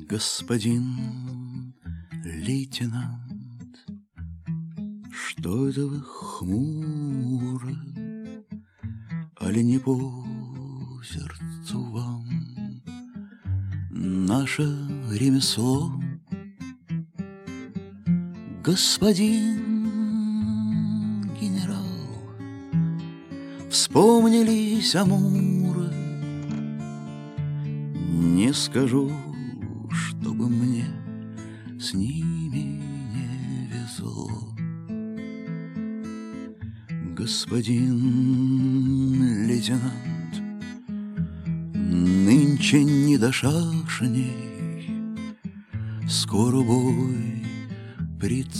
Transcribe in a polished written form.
Господин лейтенант, что это вы хмуро, али не по сердцу вам наше ремесло? Господин генерал, вспомнились Амуры. Не скажу, чтобы мне с ними не везло. Господин лейтенант, нынче не до шашней, скоро бой